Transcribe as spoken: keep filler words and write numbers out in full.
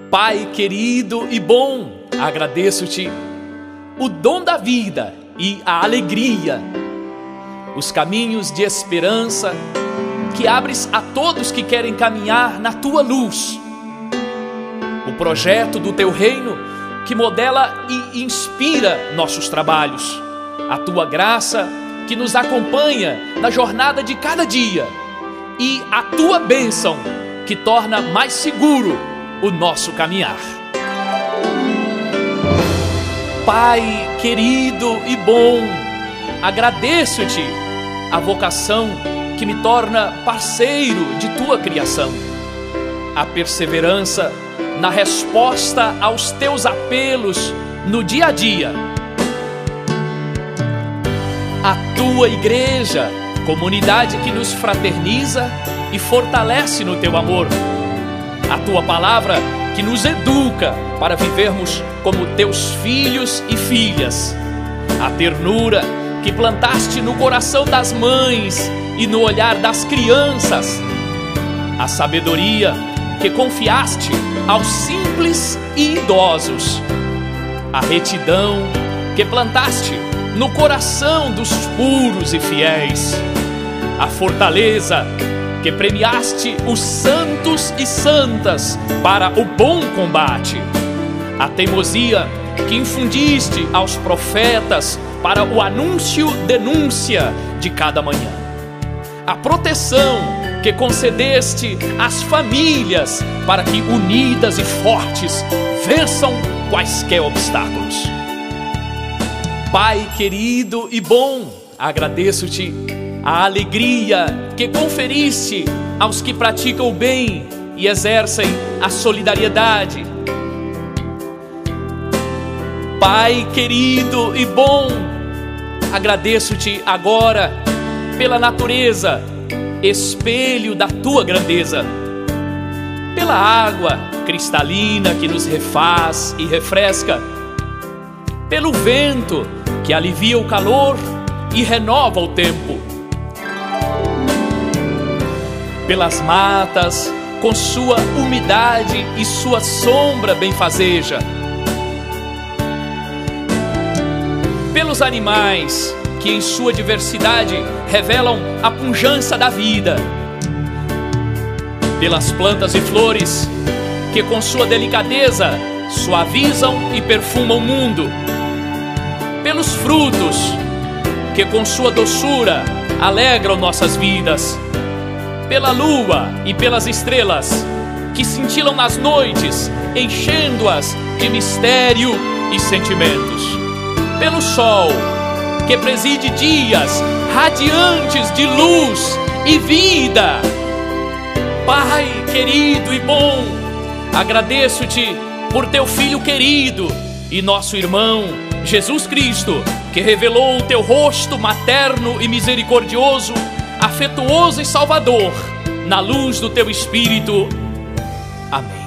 Pai querido e bom, agradeço-te o dom da vida e a alegria, os caminhos de esperança que abres a todos que querem caminhar na tua luz, o projeto do teu reino que modela e inspira nossos trabalhos, a tua graça que nos acompanha na jornada de cada dia e a tua bênção que torna mais seguro o nosso caminhar. Pai querido e bom, agradeço-te a vocação que me torna parceiro de tua criação, a perseverança na resposta aos teus apelos no dia a dia, a tua igreja, comunidade que nos fraterniza e fortalece no teu amor, a tua palavra que nos educa para vivermos como teus filhos e filhas, a ternura que plantaste no coração das mães e no olhar das crianças, a sabedoria que confiaste aos simples e idosos, a retidão que plantaste no coração dos puros e fiéis, a fortaleza que premiaste os santos e santas para o bom combate, a teimosia que infundiste aos profetas para o anúncio denúncia de cada manhã, a proteção que concedeste às famílias para que unidas e fortes vençam quaisquer obstáculos. Pai querido e bom, agradeço-te a alegria que conferiste aos que praticam o bem e exercem a solidariedade. Pai querido e bom, agradeço-te agora pela natureza, espelho da tua grandeza, pela água cristalina que nos refaz e refresca, pelo vento que alivia o calor e renova o tempo, pelas matas com sua umidade e sua sombra benfazeja, pelos animais que em sua diversidade revelam a pujança da vida, pelas plantas e flores que com sua delicadeza suavizam e perfumam o mundo, pelos frutos que com sua doçura alegram nossas vidas, pela lua e pelas estrelas que cintilam nas noites, enchendo-as de mistério e sentimentos, pelo sol que preside dias radiantes de luz e vida. Pai querido e bom, agradeço-te por teu Filho querido e nosso irmão Jesus Cristo, que revelou o teu rosto materno e misericordioso, afetuoso e salvador, na luz do teu Espírito. Amém.